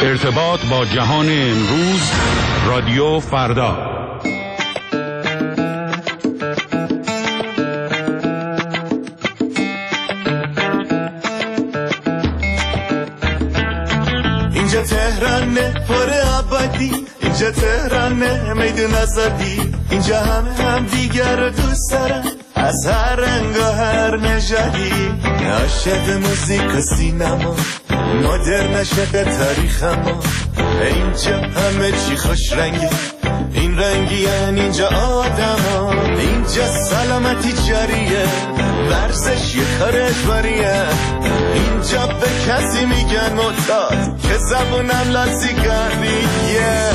ارتباط با جهان امروز، رادیو فردا. اینجا تهرانه پر آبادی، اینجا تهرانه میدون آزادی، اینجا هم دیگر رو دوست دارن از هر رنگ و هر نژادی. عاشق موزیک و سینما، مدرن عاشق تاریخ ما، اینجا همه چی خوش رنگه، این رنگی یعنی اینجا آدم، اینجا سلامتی جاریه، ورزش یه کار اجباریه، اینجا به کسی میگن معتاد که زبونم لاسیگاریه.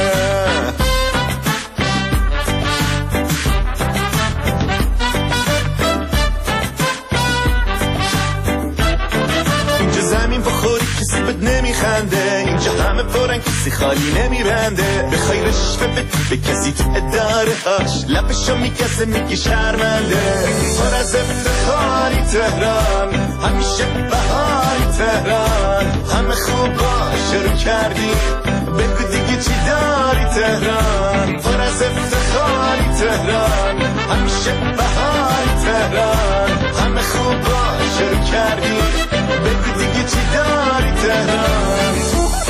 اینجا زمین بخوری کسی بد نمیخنده، اینجا همه پرن کسی خالی نمیبنده، بخوای رشوه بدی به کسی تو اداره هاش لبشو میکسه میگی شرمنده. پر از افتخاری تهران، همیشه بهاری تهران، همه خوبا شروع کردی بگو دیگه چی داری تهران. پر از افتخاری تهران، همیشه بهاری تهران، همه خوبا شروع کردی بگو دیگه چی داری تهران.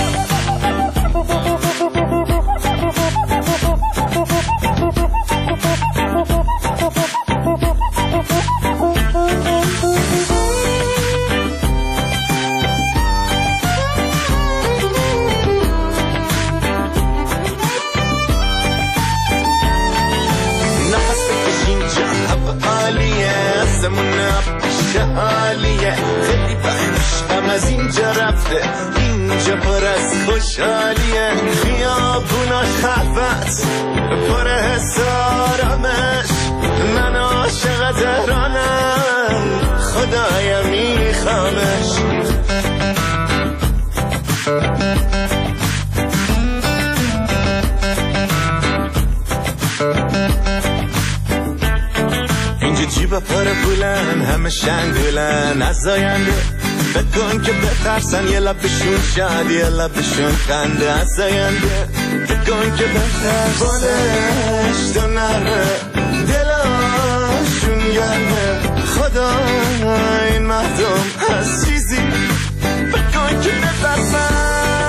عالیه خیلی بخشم از اینجا رفته، اینجا پر از خوشحالیه، خیابوناش خلوت پر حس آرامش، من عاشق تهرانم خدایا میخوامش. جیبا پر پولن همه شنگولن از آینده، بکن که بترسن یه لبشون شاد یه لبشون خنده، از آینده بکن که بترسن تو نره دلاشون گرمه، خدا این مردم از چیزی بکن که بترسن.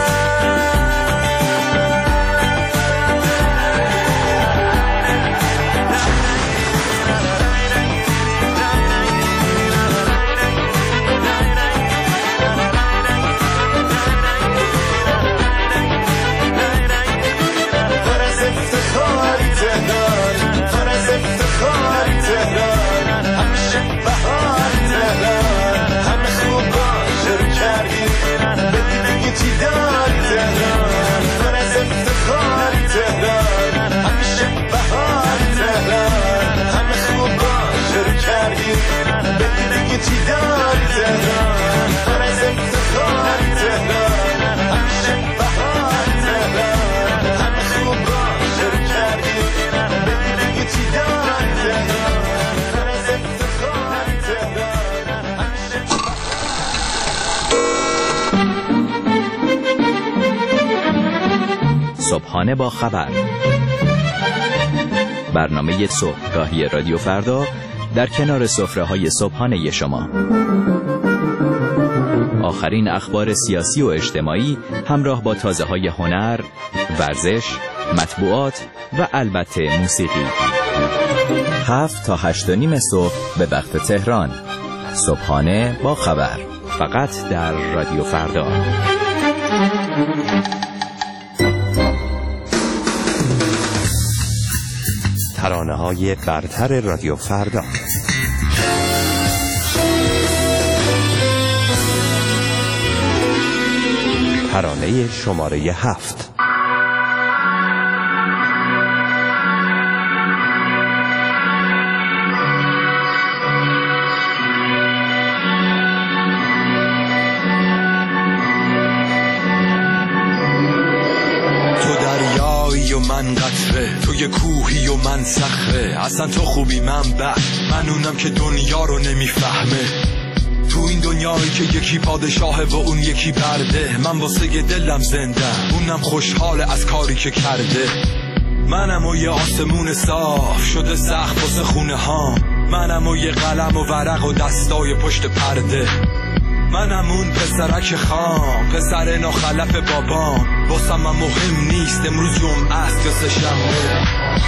صبحانه با خبر، برنامه صبحگاهی رادیو فردا در کنار سفره‌های صبحانه شما. آخرین اخبار سیاسی و اجتماعی همراه با تازه‌های هنر، ورزش، مطبوعات و البته موسیقی. 7 تا 8:30 صبح به وقت تهران. صبحانه با خبر، فقط در رادیو فردا. ترانه‌های برتر رادیو فردا. ترانه شماره 7. من قطره، تو یه کوهی و من صخره، اصلا تو خوبی من بد، من اونم که دنیا رو نمیفهمه. تو تو این دنیایی که یکی پادشاهه و اون یکی برده، من واسه دلم زنده، اونم خوشحاله از کاری که کرده. منم و یه آسمون صاف شده سخت واسه خونه ها، منم و یه قلم و ورق و دستای پشت پرده. منم اون پسرک خام، پسر ناخلف بابام، واسم من مهم نیست امروز جمعه است یا سه‌شنبه.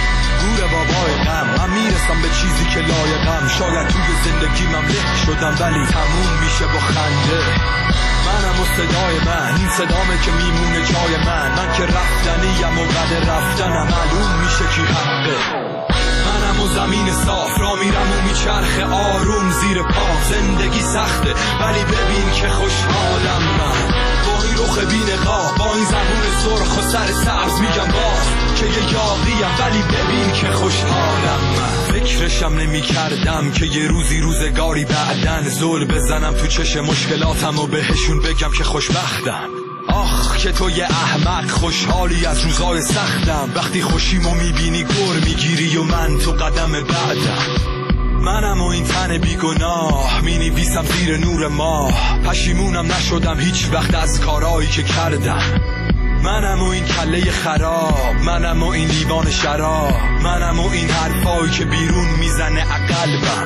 گور بابای غم، من میرسم به چیزی که لایقم. شاید توی زندگی من له شدم ولی تموم میشه با خنده. منم و صدای من، این صدامه که میمونه جای من که رفتنیم و بعد رفتنم معلوم میشه کی حقه. منم و زمین صاف را میرم و میچرخه آروم زیر پا. زندگی سخته ولی ببین که خوشحالم من، با این رخ بی‌نقاب، با این زبون سرخ و سر سبز میگم باز که یه یاقیم ولی ببین که خوشحالم من. فکرشم نمی کردم که یه روزگاری بعدن زل بزنم تو چش مشکلاتم و بهشون بگم که خوشبختم. آخ که تو یه احمق خوشحالی از روزای سختم، وقتی خوشیمو میبینی گر میگیری و من تو قدم بعدم. منم و این تن بیگناه مینویسم زیر نور ماه، پشیمونم نشدم هیچ وقت از کارایی که کردم. منم و این کله خراب، منم و این لیوان شراب، منم و این حرفایی که بیرون میزنه قلبم.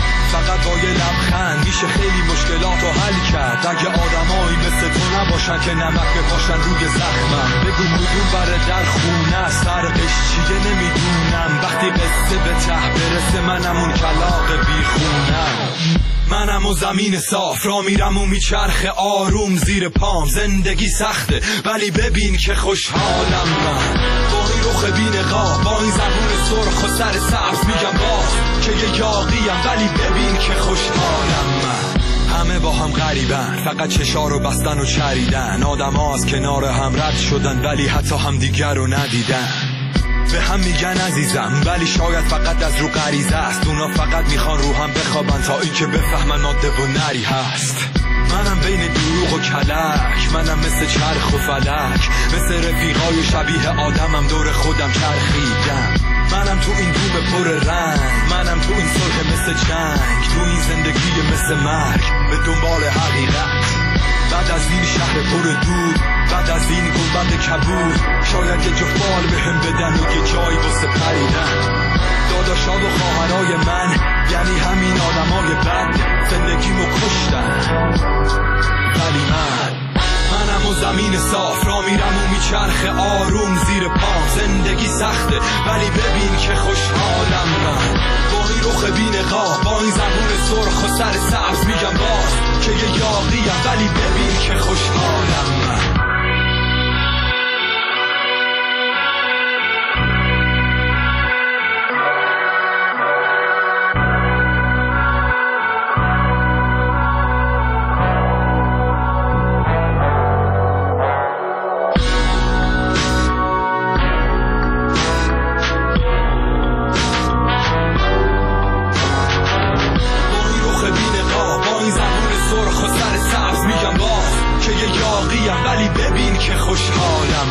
فقط با یه لبخند میشه خیلی مشکلاتو حل کرد. اگه آدمایی مثل تو نباشن که نمک بپاشن روی زخمم، بگو کدوم بره در خونه سرقش چیه نمیدونم. وقتی قصه به ته برسه منم اون کلاغ بیخونم. منم و زمین صاف را میرم و میچرخه آروم زیر پام. زندگی سخته ولی ببین که خوشحالم من، با این رخ بی‌نقاب، با این زبون سرخ و سر سبز میگم باز که یه یاقیم ولی ببین که خوشحالم من. همه با هم غریبن، فقط چشا رو بستن و چریدن. آدم ها از کنار هم رد شدن ولی حتی هم دیگر رو ندیدن. به هم میگن عزیزم ولی شاید فقط از رو غریزه است. اونا فقط میخوان رو هم بخوابن تا این که بفهمن ماده و نری هست. منم بین دروغ و کلک، منم مثل چرخ و فلک، مثل رفیقای شبیه آدمم دور خودم چرخیدم. منم تو این دوم پر رنگ، منم تو این صلح مثل جنگ، تو این زندگی مثل مرگ به دنبال حقیقت. بعد از این شهر پر دود، بعد از این گنبد کبود، شاید یه جو فال بهم بدن و یه جایی واسه پریدن. داداشا و خواهرای من یعنی همین آدمای بد، زندگیمو کشتن ولی منم و زمین صاف را میرم و میچرخه آروم زیر پام. زندگی سخته ولی ببین که خوشحالم من، با این رخ بی‌نقاب، با این زبون سرخ و سر سبز میگم باز که یه یاقیم ولی ببین که خوشحالم من. ولی ببین که خوشحالم.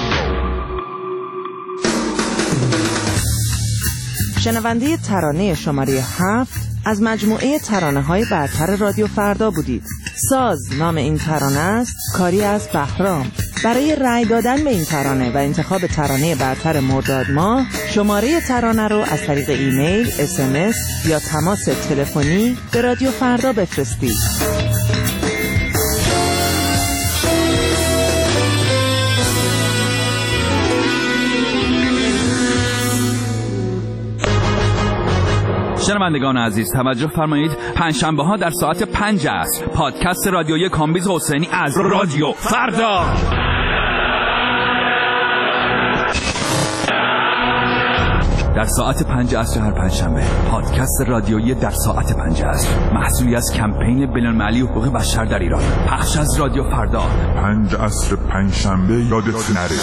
شنونده ترانه شماره 7 از مجموعه ترانه‌های برتر رادیو فردا بودید. ساز نام این ترانه است، کاری از بهرام. برای رأی دادن به این ترانه و انتخاب ترانه برتر مرداد ماه، شماره ترانه رو از طریق ایمیل، SMS یا تماس تلفنی به رادیو فردا بفرستید. شنوندگان عزیز توجه فرمایید، پنجشنبه ها در ساعت 5 عصر پادکست رادیویی کامبیز حسینی از رادیو فردا. در ساعت 5 عصر هر پنجشنبه پادکست رادیویی در ساعت 5 عصر، محصولی از کمپین بین‌المللی حقوق بشر در ایران، پخش از رادیو فردا. 5 عصر پنجشنبه یادت نره.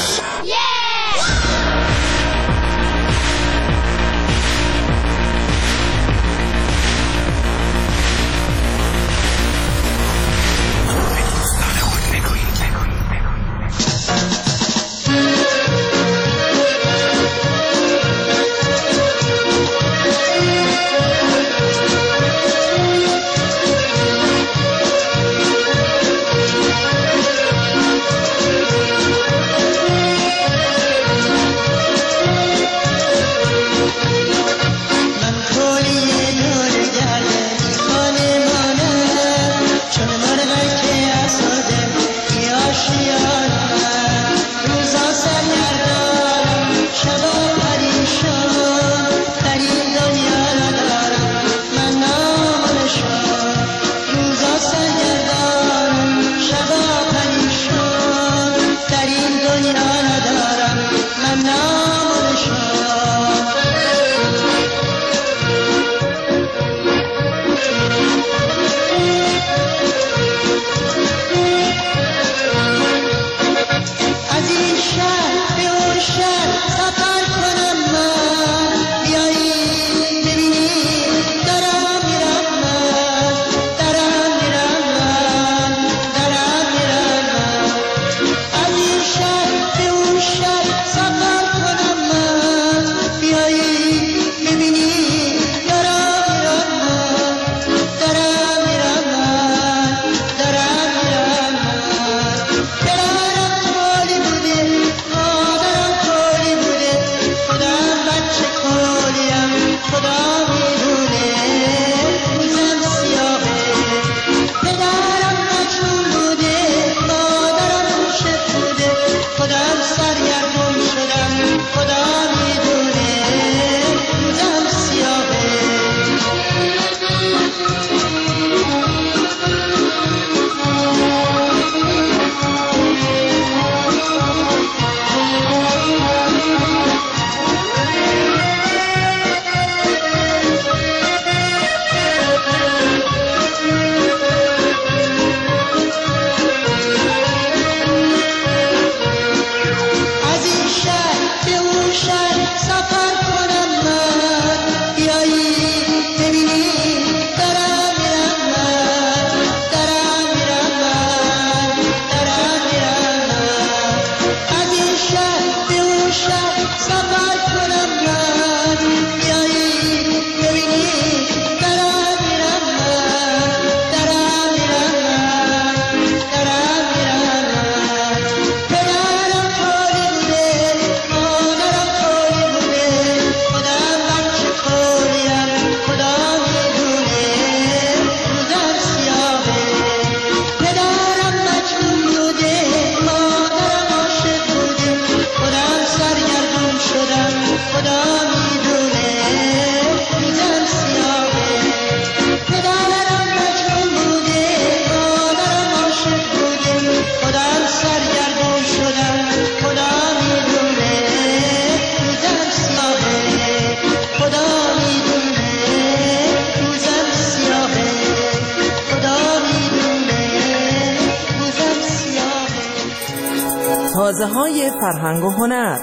تازه‌های فرهنگ و هنر.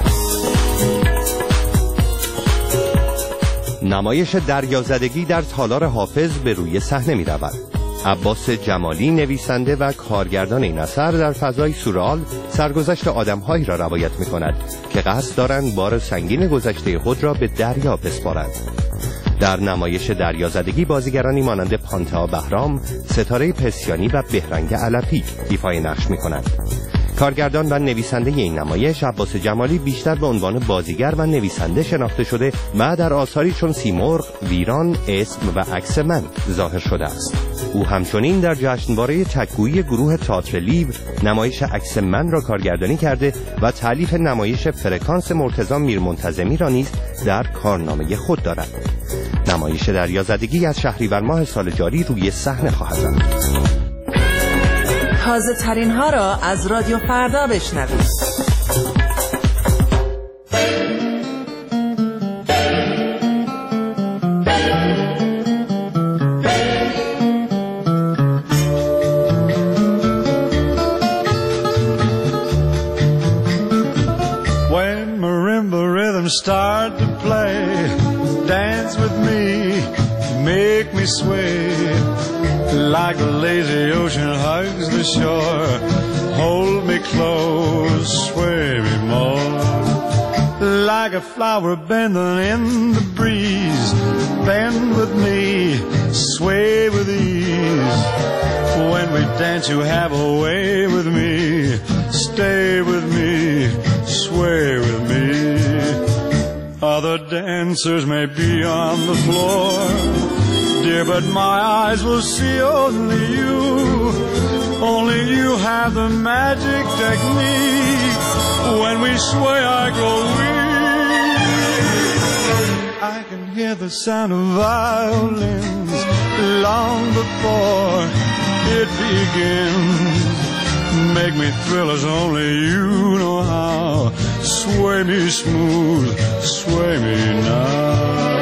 نمایش دریازدگی در تالار حافظ به روی صحنه می رود. عباس جمالی نویسنده و کارگردان این اثر در فضای سورئال سرگذشت آدم‌هایی را روایت می کند که قصد دارند بار سنگین گذشته خود را به دریا بسپارند. در نمایش دریازدگی بازیگرانی مانند پانتا بهرام، ستاره پسیانی و بهرنگ علفی ایفای نقش می کنند. کارگردان و نویسنده این نمایش عباس جمالی بیشتر به عنوان بازیگر و نویسنده شناخته شده و در آثاری چون سیمرغ، ویران، اسم و عکس من ظاهر شده است. او همچنین در جشنواره تک‌گویی گروه تئاتر لیو نمایش عکس من را کارگردانی کرده و تالیف نمایش فرکانس مرتضی میرمنتظمی را نیز در کارنامه خود دارد. نمایش دریازدگی از شهریور ماه سال جاری روی صحنه خواهد رفت. تازه ترین ها را از رادیو فردا بشنوید. When marimba rhythms start to play, dance with me, make me sway. Like the lazy ocean hugs the shore, hold me close, sway me more. Like a flower bending in the breeze, bend with me, sway with ease. When we dance you have a way with me, stay with me, sway with me. Other dancers may be on the floor, dear, but my eyes will see only you. Only you have the magic technique. When we sway, I grow weak. I can hear the sound of violins long before it begins. Make me thrill as only you know how. Sway me smooth, sway me now.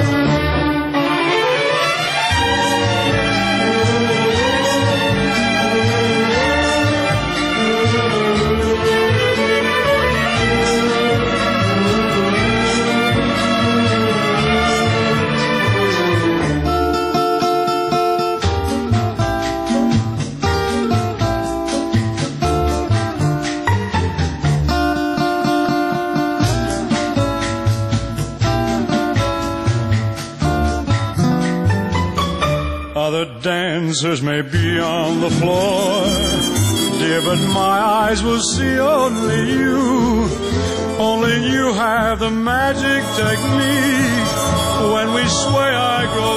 Other dancers may be on the floor, dear, but my eyes will see only you. Only you have the magic technique. When we sway, I grow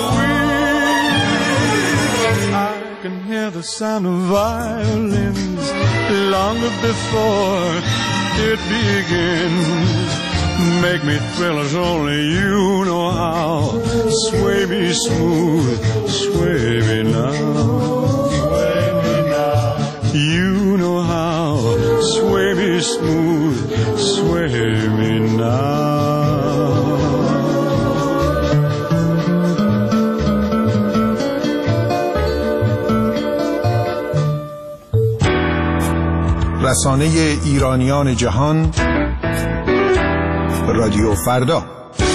weak. I can hear the sound of violins long before it begins. Make me thrill as only you know how. Sway me smooth, sway me now. Sway me now. You know how. Sway me smooth, sway me now. رسانه ایرانیان جهان، رادیو فردا.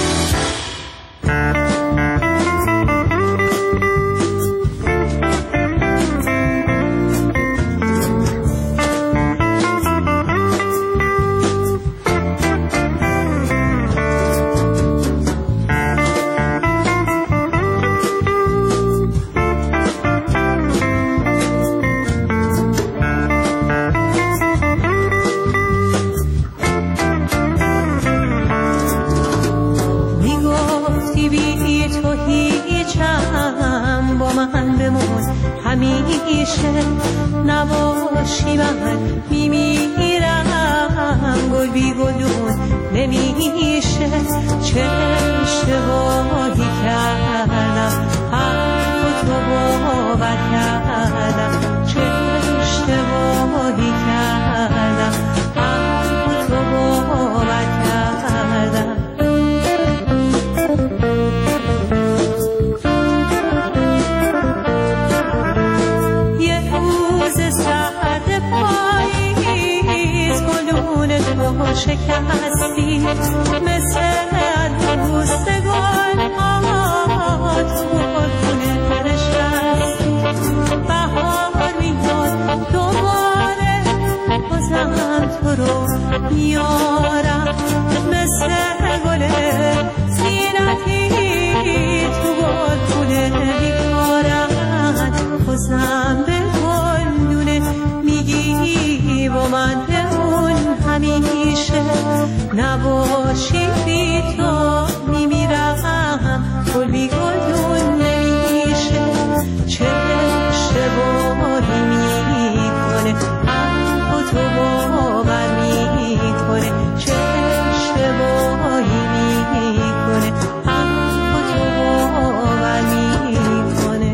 نباشی من میمیرم، گل بی گلون نمیشه. چه اشتباهی کردم، حرف تو باور کردم. چه اشتباهی کردم، حرف تو باور کردم. شکستی مثل دوستگان آمد خونه نشستی. بهار میاد دوباره بازم تو رو میارم مثل گل زینتی تو خونه میکارم. بازم به گلدونه میگی با من همیشه نباشی بی تو میمیرم، گل بی گلدون نمیشه. چه اشتباهی میکنه، حرف تو باور میکنه. چه اشتباهی میکنه، حرف تو باور میکنه.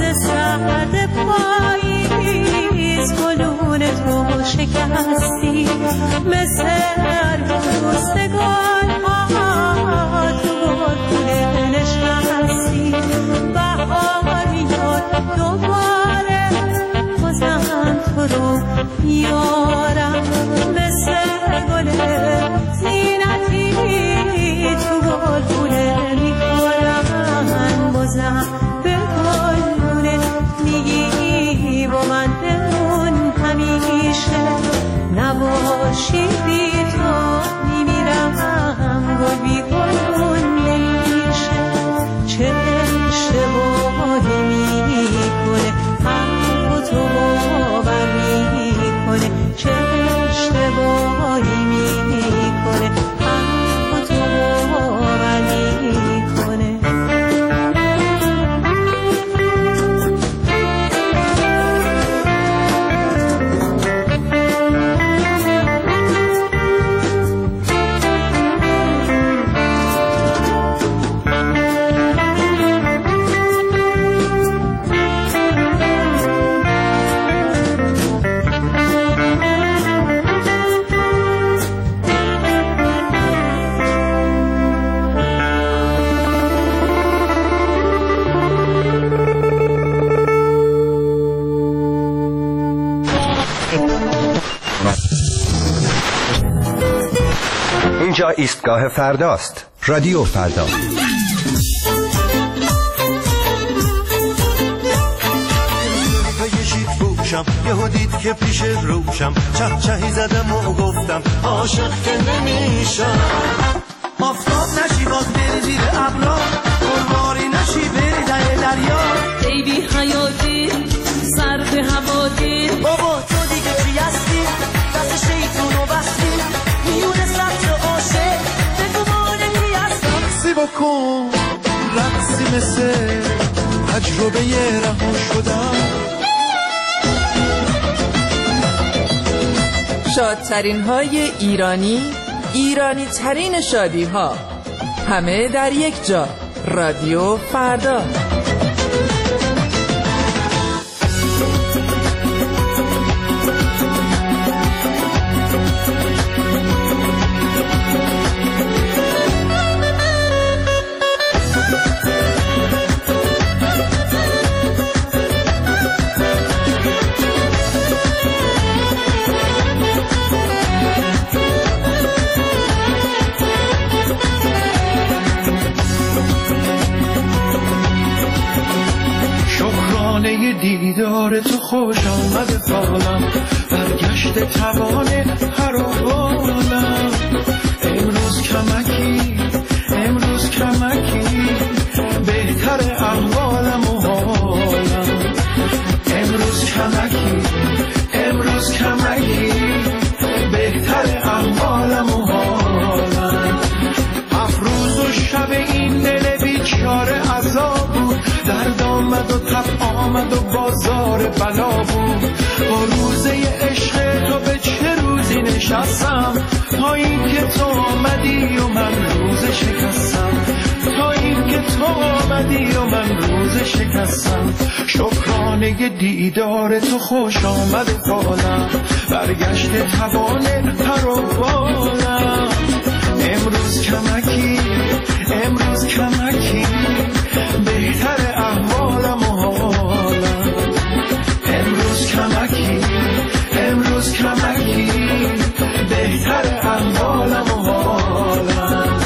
سرد پاییز گلون تو شکستی، مثل روزگار ها تو گل نشستی. بهاری شد دوباره بازم تو رو میارم، مثل گل زینتی تو گلگونه میکنم. بازم به گلگونه میگی با من بمون همیشه، نباشی بی تو میمیرم، گل بی گلگون نمیشه. چه اشتباهی میکنه حرف تو باور میکنه، چه اشتباهی میکنه حرف تو باور میکنه. اینجا ایستگاه فرداست. رادیو فردا. یهو دید که پیش روشم، چهچهی زدم و گفتم عاشق که نمیشم. آفتاب نشی باز بری زیر ابرا، قربانی نشی بری در دریا. ای بی حیاتی سرد هوادی، بابا تو دیگه چی هستی؟ دست شیطونو بستی میونه سطر عاشق، بگو مانگی هستم. سی بکن رقصی مثل تجربه رها شدم. شادترین های ایرانی، ایرانی ترین شادی ها، همه در یک جا. رادیو فردا. دیدار تو خوش آمد فالم، برگشت توانه هر بالم. امروز کمکی بهتر احوالم و حالم. امروز کمکی بهتر احوالم و حالم. افروز و شب این دل بیچاره عذاب بود، درد آمد و تب آمد و بازار بلا بود. با روزه عشق تو به چه روزی نشستم، تا این که تو آمدی و من روز شکستم. تا این که تو آمدی و من روز شکستم. شکرانه دیدار تو خوش آمد فالم، برگشت توانه پر و بالم. امروز کمکی بهتر احوالم و حالم. امروز کمکی بهتر احوالم و حالم.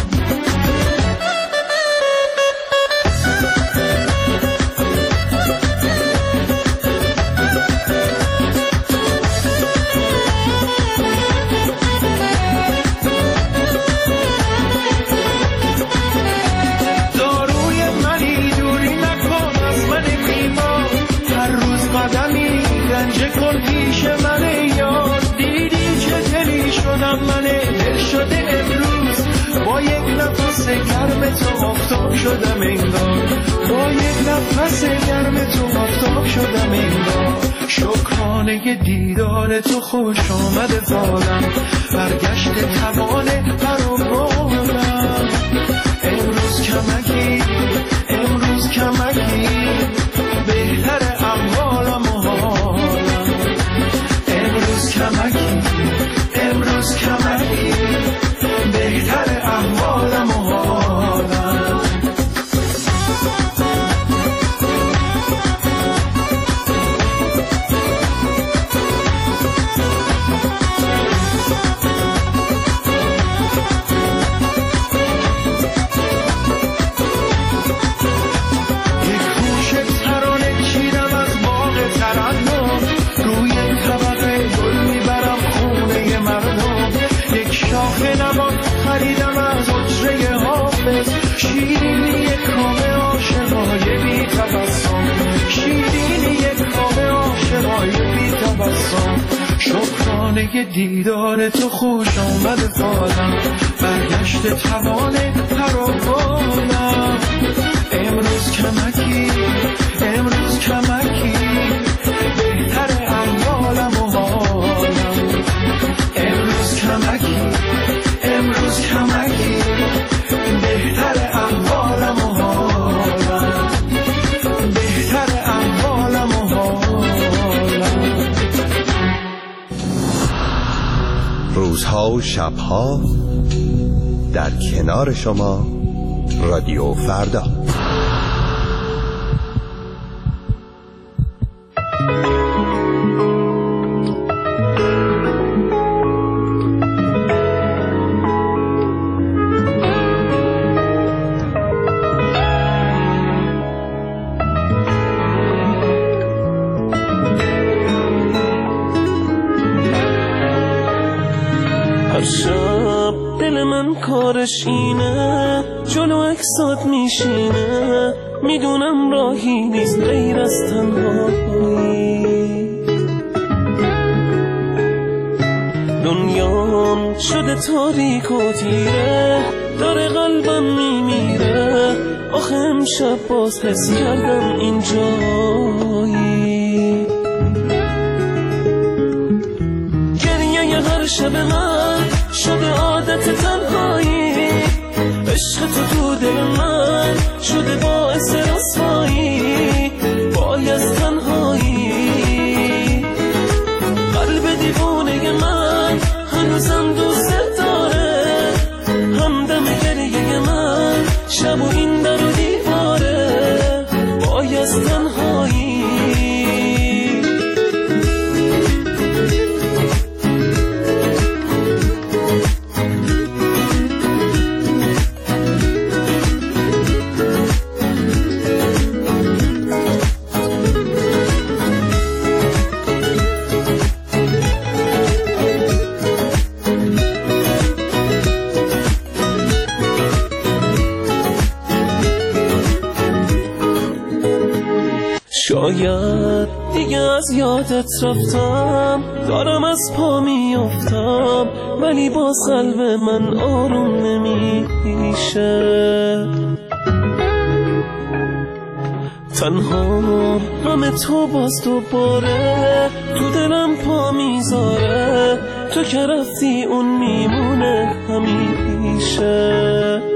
من دل شده امروز، با یک نفس گرم تو آفتاب شدم انگار. با یک نفس گرم تو آفتاب شدم انگار. شکرانه دیدار تو خوش آمد فالم، برگشت توانه پر و بالم. امروز کمکی بهتر احوالم و حالم. امروز کمکی بهتر احوالم و حالم. خریدم از عطره حافظ، شیرینی یک کامه عاشقای بی تبسم، شیرینی یک کامه عاشقای بی تبسم. شکرانه دیدار تو خوش آمد فالم، برگشت توان پروانم. امروز کمکی بهتر احوالم و حالم. امروز کمکی بهتر احوالم و حالم. بهتر احوالم و حالم. روزها و شبها در کنار شما رادیو فردا. کارش اینه جلو اکسات میشینه، میدونم راهی نیست غیر از تنهایی. دنیام شده تاریک و تیره، داره قلبم میمیره. آخه امشب باز حس کردم اینجایی. گریه هر شب من شده عادت تنهایی، عشق تو دل من شده باعث رسوایی. وای از تنهایی، قلب دیوانه من هنوزم دوست داره. همدم گریه من شب و این در و دیواره. وای از تنهایی. شاید دیگه از یادت رفتم، دارم از پا میافتم، ولی باز قلب من آروم نمیشه. تنها غم تو باز دوباره تو دلم پا میذاره. تو که رفتی اون میمونه همیشه.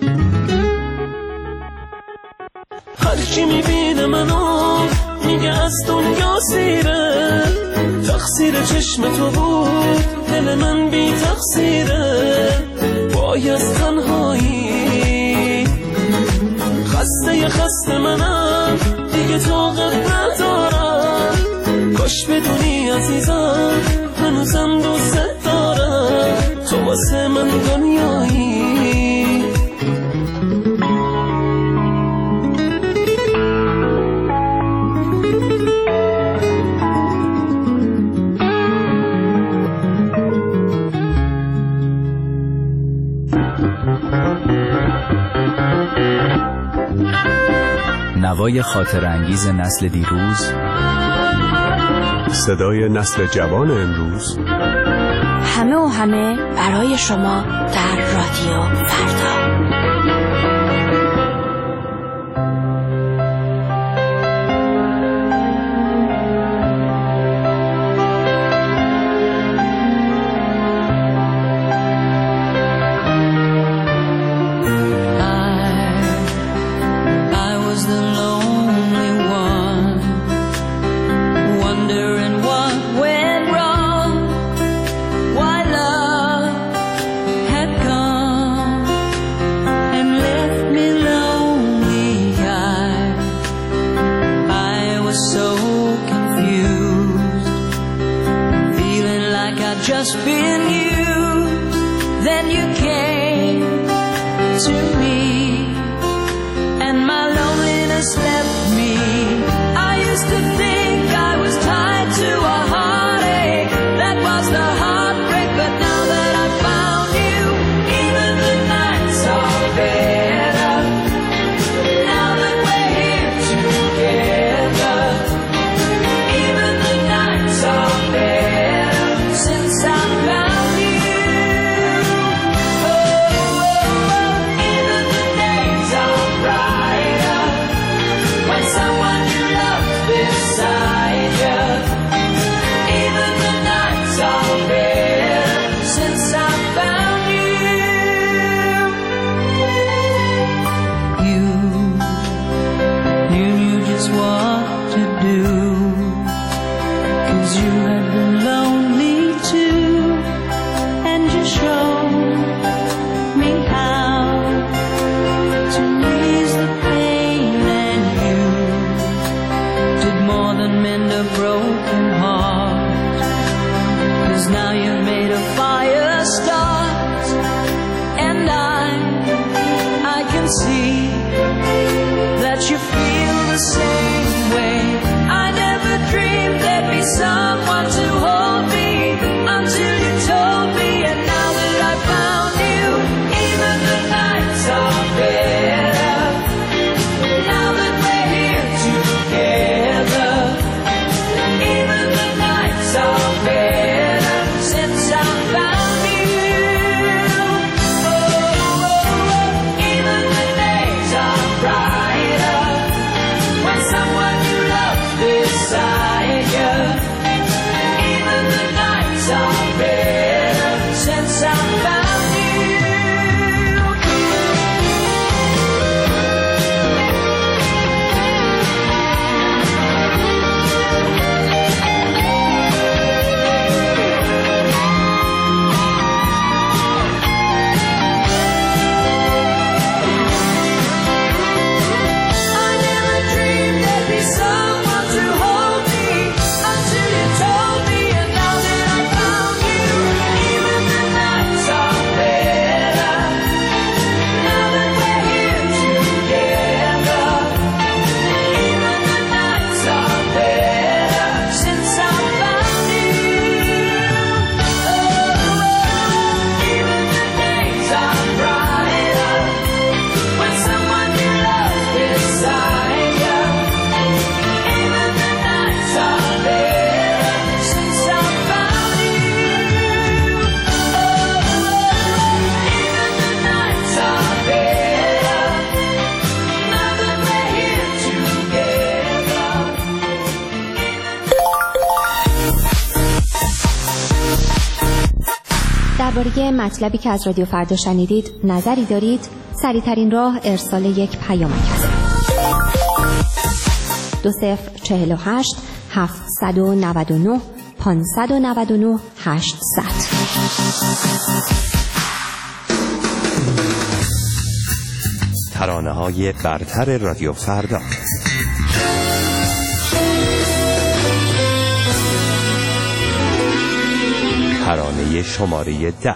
هرچی میبینه منو میگه از دنیا سیره، تقصیر چشم تو بود دل من بی تقصیره. وای از تنهایی، خسته منم دیگه طاقت ندارم. کاش بدونی عزیزم هنوزم دوست دارم. تو واسه من دنیایی. نوای خاطر انگیز نسل دیروز، صدای نسل جوان امروز، همه و همه برای شما در رادیو فردا. I was the lonely one just been you. Then you came to me, and my loneliness left me. I used to think I was tied to a heartache. That was the heartbreak, but now that I found you, even the nights are better. Now that we're here together, even the nights are better since I found you. Even the days are brighter when someone you love beside you. Even the nights are better since I found you. You knew just what to do, 'cause you had been lonely too, and you showed me how to ease the pain, and you did more than mend a broken heart, 'cause now you've made a fire start, and I can see that you feel the same way. I never dreamed there'd be someone to hold me until you told me, and now that I found you, even the nights are better. Now that we're here together, even the nights are better since I found you. Even the days are brighter when someone you love beside you. Even the nights are better since I found you. I never dreamed there'd be someone to hold me until you told me, and now that I found you, even the nights are better. Now that we're here together, even the nights are better since I found you. Even the days are brighter when someone you love beside you. Even the nights are better since I found you. Even the nights are better now that we're here together. درباره مطلبی که از رادیو فردا شنیدید نظری دارید؟ سریع‌ترین راه ارسال یک پیامک است. 2048 799 599 800. ترانه‌های برتر رادیو فردا. ترانه شماره 10.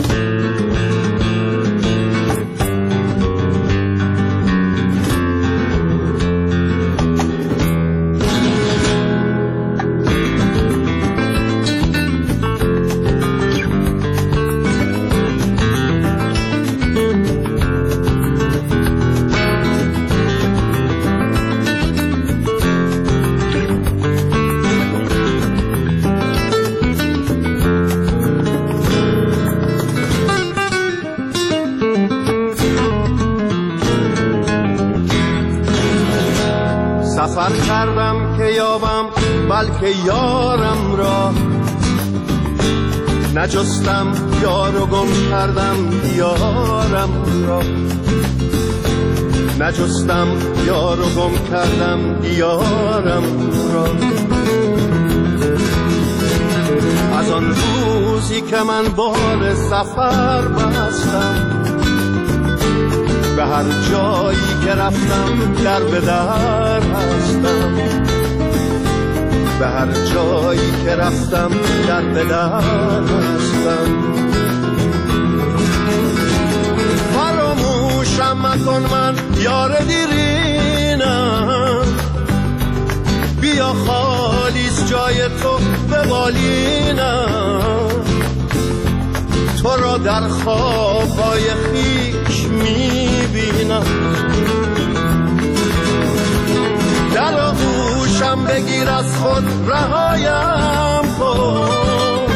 سفر کردم که یابم بلکه یارم را، نجستم یار و گم کردم دیارم را، نجستم یار و گم کردم دیارم را. از آن روزی که من بال سفر بستم، به هر جایی که رفتم در به در هستم. به هر جایی که رفتم در به در هستم. فراموشم مکن من یار دیرینم، بیا خالیست جای تو به بالینم. تو را در خوابهای خیش میبینم، در آغوشم بگیر از خود رهایم کن.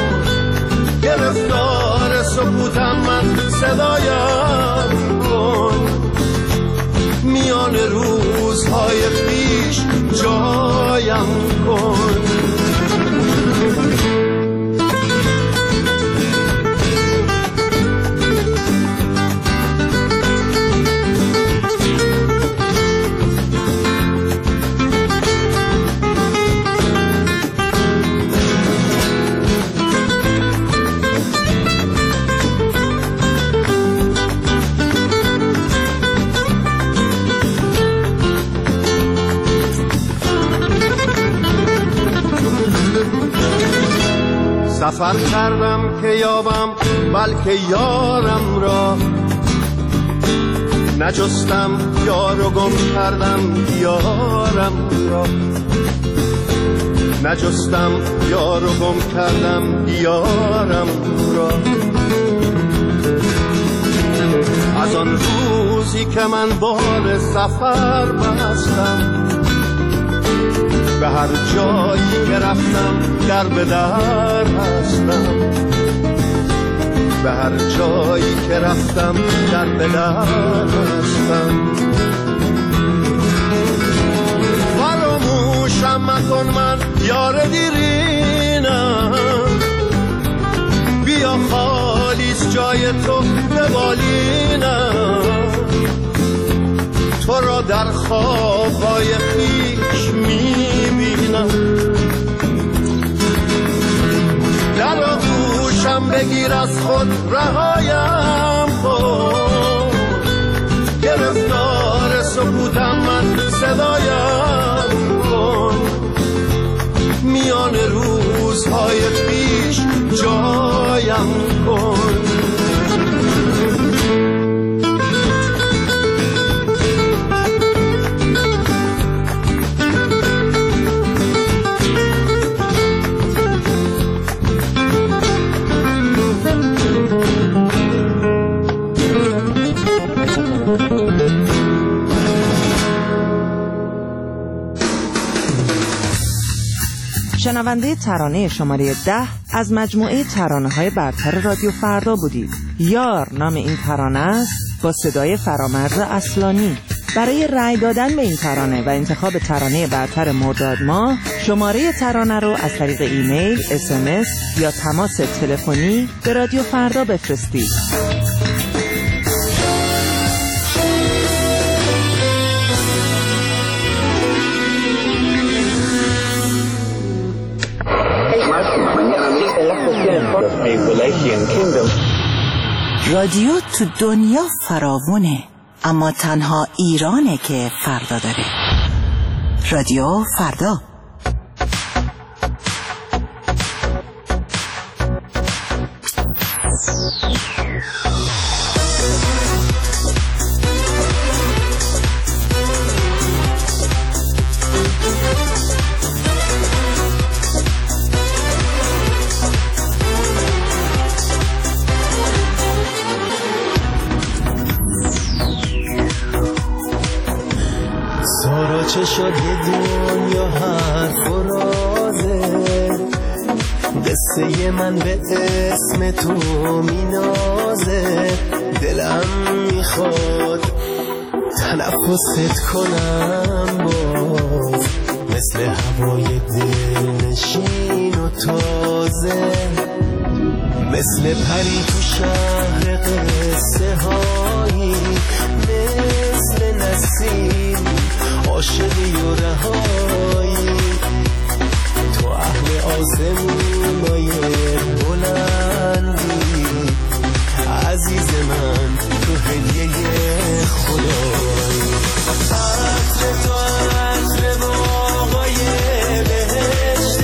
گرفتار سکوتم من صدایم کن، میان روزهای پیش جایم کن. سفر کردم که یابم بلکه یارم را، نجستم یار و گم کردم یارم را. نجستم یار و گم کردم یارم را. از آن روزی که من بار سفر بستم، به هر جایی که رفتم در به در هستم. به هر جایی که رفتم در به در هستم. فراموشم مکن من یار دیرینم، بیا خالیست جای تو به بالینم. تو را در خوابهای خیش میبینم، در آغوشم بگیر از خود رهایم کن. گرفتار سکوتم من صدایم کن، میان روزهای پیش جایم کن. شنونده ترانه شماره 10 از مجموعه ترانه‌های برتر رادیو فردا بودید. یار نام این ترانه است با صدای فرامرز اصلانی. برای رأی دادن به این ترانه و انتخاب ترانه برتر مرداد ماه، شماره ترانه رو از طریق ایمیل، SMS یا تماس تلفنی به رادیو فردا بفرستید. رادیو تو دنیا فراوونه، اما تنها ایرانه که فردا داره. رادیو فردا. چه شد دنیا حرف و رازه، قصه من به اسم تو مینازه. دلم میخواد تنفست کنم باز، مثل هوای دلنشین و تازه، مثل پری تو شهر قصه هایی، مثل نسیم عاشقی و رهایی. تو اهل آسمونای بلندی، عزیز من تو هدیه خدایی. عطر تو عطر باغای بهشت،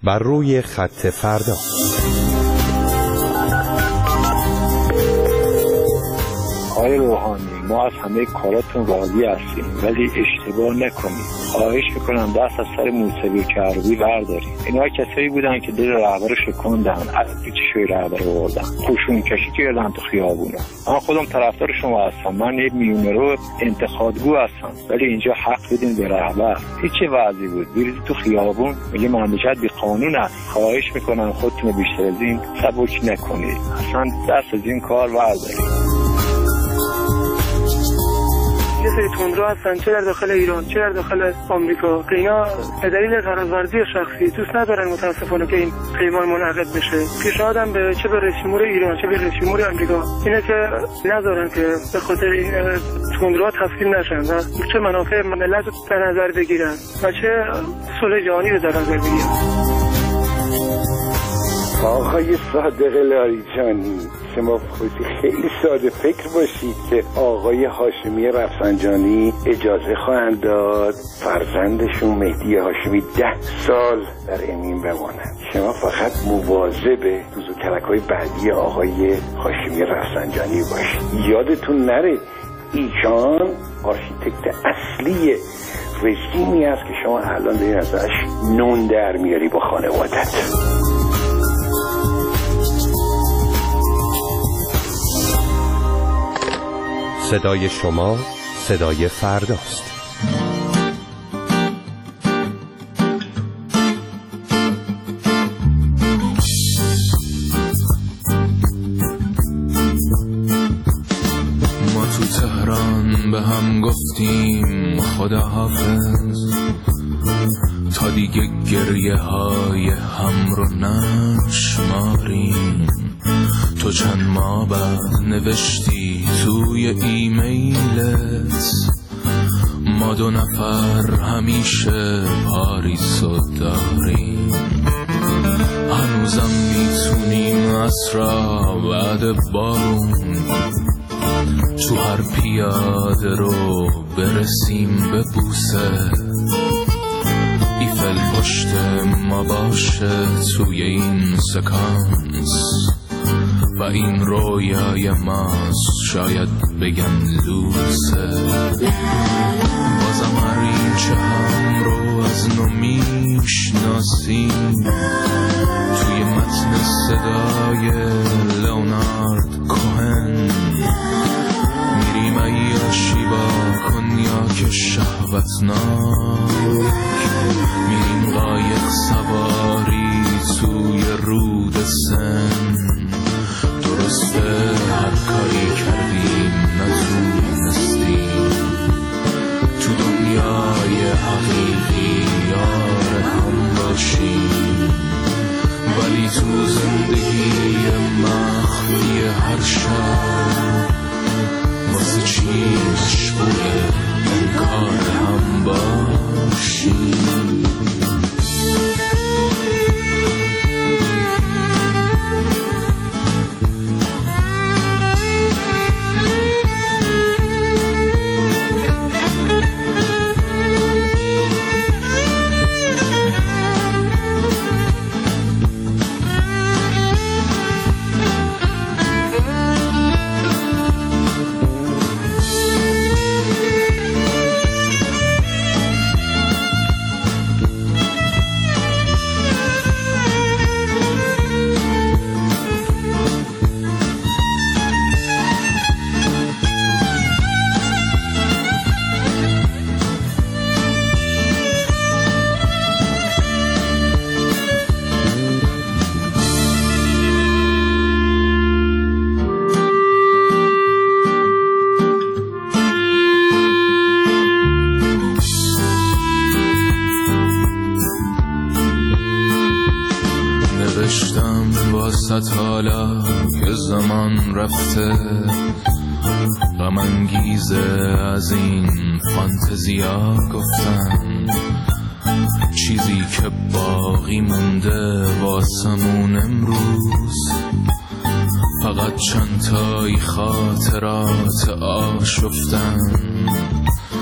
بر روی خط فردا. آقای روحانی، ما از همه کاراتون راضی هستیم ولی اشتباه نکنید. خواهش میکنم دست از سر موسیقی کربی بردارید. اینا کسایی بودن که دل رهبر شکوندن، از پیچشوی رهبر آوردن، خوشون کشی کردن تو خیابونا. من خودم طرفدار شما هستم، من یک میلیونرو انتخابگو هستم، ولی اینجا حق بدین به رهبر. هیچ وضعی بود برید تو خیابون میگه مملکت بی قانون است. خواهش میکنم خودتون بیشتر از این سبک نکنید، اصلا دست از این کار بردارید. یه سری تندرو هستن، چه در داخل ایران چه در داخل آمریکا، که اینا به دلیل غرض‌ورزی شخصی دوست ندارن متاسفانه که این پیمان منعقد بشه. پیشنهادم به چه به رئیس جمهور ایران چه به رئیس جمهور آمریکا اینه که نذارن که به خاطر این تندروها تفکیک نشن و چه منافع ملت رو در نظر بگیرن و چه صلح جهانی رو در نظر بگیرن. آقای صادق لاریجانی، شما خیلی ساده فکر باشید که آقای هاشمی رفسنجانی اجازه خواهند داد فرزندشون مهدی هاشمی 10 سال در امین بماند. شما فقط مواظب زوزوکلک‌های بعدی آقای هاشمی رفسنجانی باشید. یادتون نره ایشان آرشیتکت اصلی رژیمی است که شما الان دارین ازش نون در میاری با خانوادت. صدای شما صدای فرداست. ما تو تهران به هم گفتیم خداحافظ، تا دیگه گریه های هم رو نشماریم. تو چند ما بعد نوشتی توی ایمیلت ما 2 نفر همیشه پاریسو داریم. هنوزم میتونیم عصرا بعد بارون تو هر پیاده رو برسیم به بوسه. ایفل پشت ما باشه توی این سکانس و این رویای ماست، شاید بگن لوسه. بازم هر این چه هم رو از نو میشناسیم توی متن صدای لئونارد کوهن. میریم عیاشی با کنیاک شهوتناک، میریم قایق سواری توی رود سن. درسته هر کاری کردیم نتونستیم تو دنیای حقیقی یار هم باشیم، ولی تو زندگی مخفی هر شب واسه چی مشغول کار هم باشیم. حالا که زمان رفته غم انگیزه از این فانتزیا گفتن، چیزی که باقی مونده واسمون امروز فقط چند تایی خاطرات آشفتن.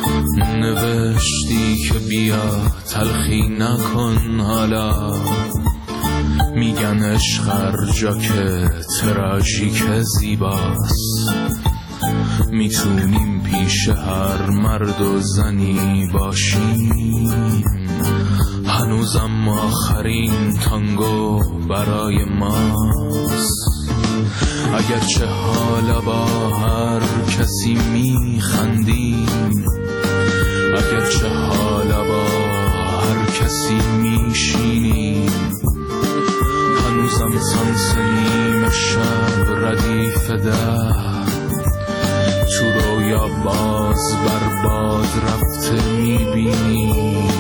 نوشتی که بیا تلخی نکن حالا، میگن عشق هر جا که تراژیک زیباست، میتونیم پیش هر مرد و زنی باشیم، هنوزم آخرین تانگو برای ماست. اگرچه حالا با هر کسی میخندیم، اگرچه حالا با هر کسی میشینیم، هنوزم سانس نیمه شب ردیف ده تو رویا باز بر باد رفته میبینیم.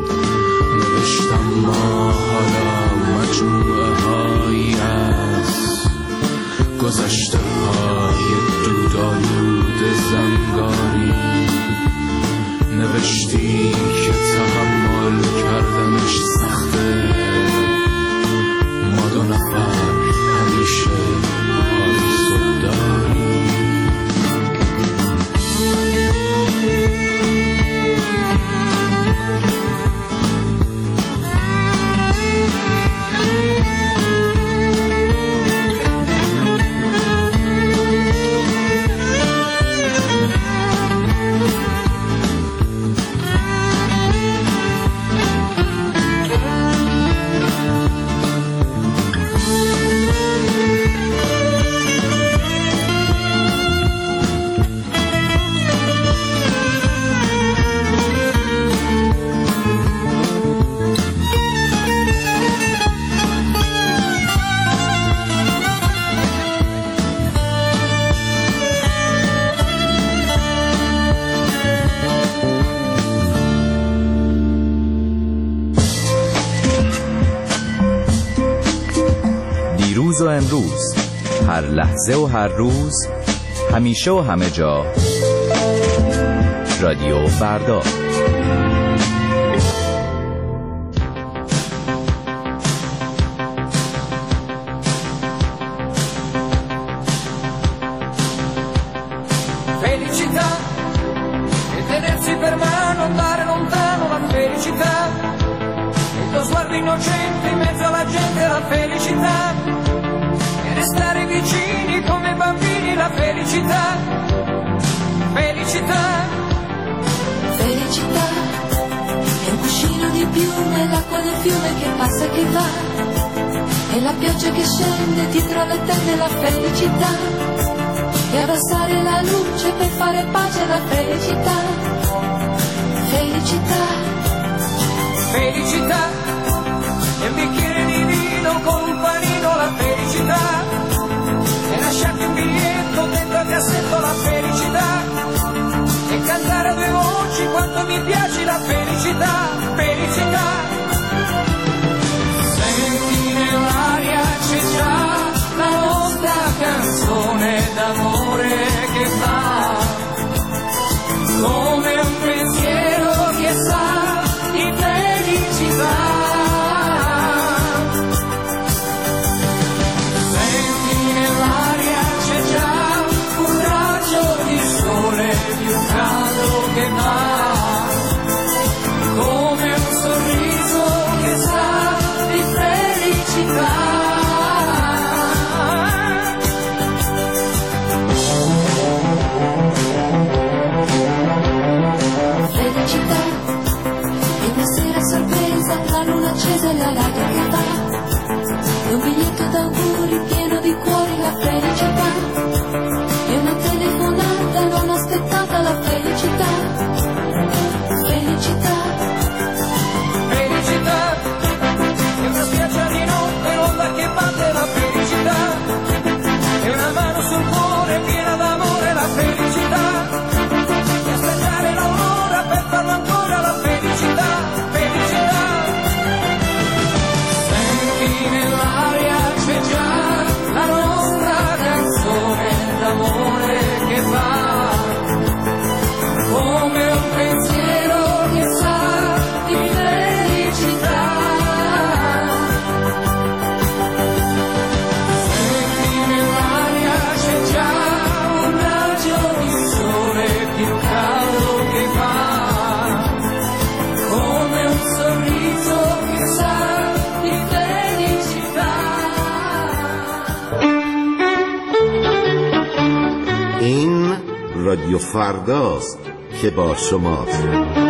نوشتم ما حالا مجموعه هایی از گذشته های دودآلود زنگاری، نوشتی که تحمل کردنش سخته، ما دو نفر همیشه پاییز داریم. دیروز و امروز، هر لحظه و هر روز، همیشه و همه جا، رادیو فردا. Felicità e tenersi per mano, andare lontano, la felicità, il tuo sguardo innocente in mezzo alla gente, la felicità, e restare vicini come bambini, la felicità, felicità, felicità, è un cuscino di piume, l'acqua del fiume che passa e che va, e la pioggia che scende dietro le tende, la felicità, e abbassare la luce per fare pace, la felicità, felicità, felicità, e un bicchiere di vino con un panino, la felicità, e lasciarti un biglietto dentro al cassetto, la felicità, e cantare a due voci quando mi piaci, la felicità, felicità. Senti nell'aria c'è già la nostra canzone d'amore che fa come un pensiero che sa di felicità. Senti nell'aria c'è già un raggio di sole più caldo che va come un sorriso che sa di felicità. felicità, e una sera sorpresa, la luna accesa e la radio che va, e un biglietto d'auguri pieno di cuori, la felicità, e una telefonata non aspettata, la felicità, felicità, felicità, e una spiaggia di notte, l'onda che batte, la felicità, e una mano sul cuore piena d'amore, la felicità, e aspettare l'aurora per farlo ancora, la felicità, felicità. رادیو فرداست که با شماست.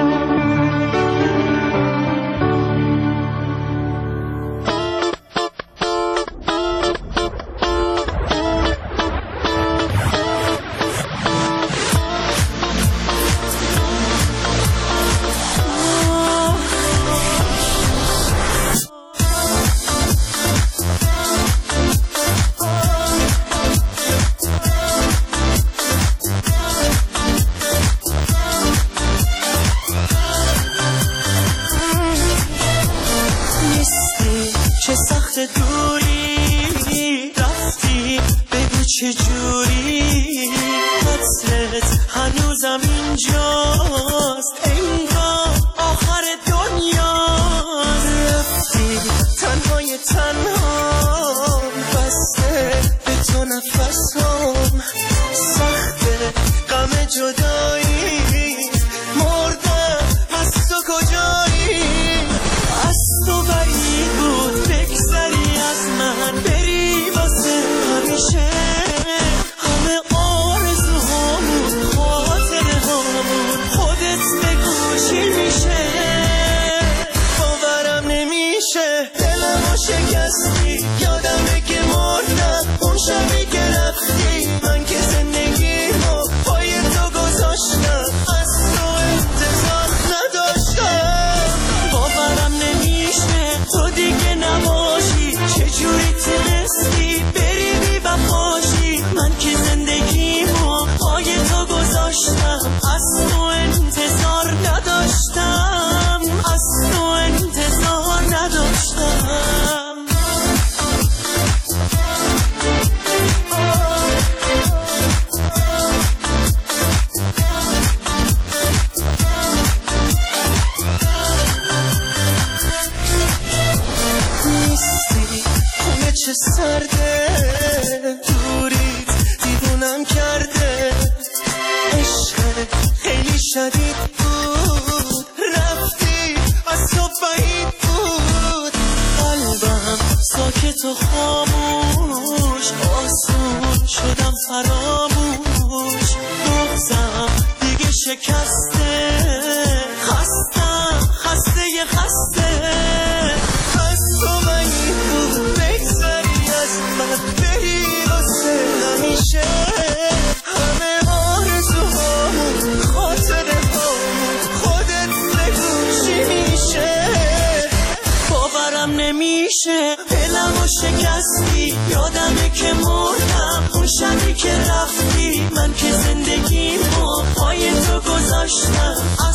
شکستی یادمه که مردم اون شبی که رفتی من که زندگیمو پای تو گذاشتم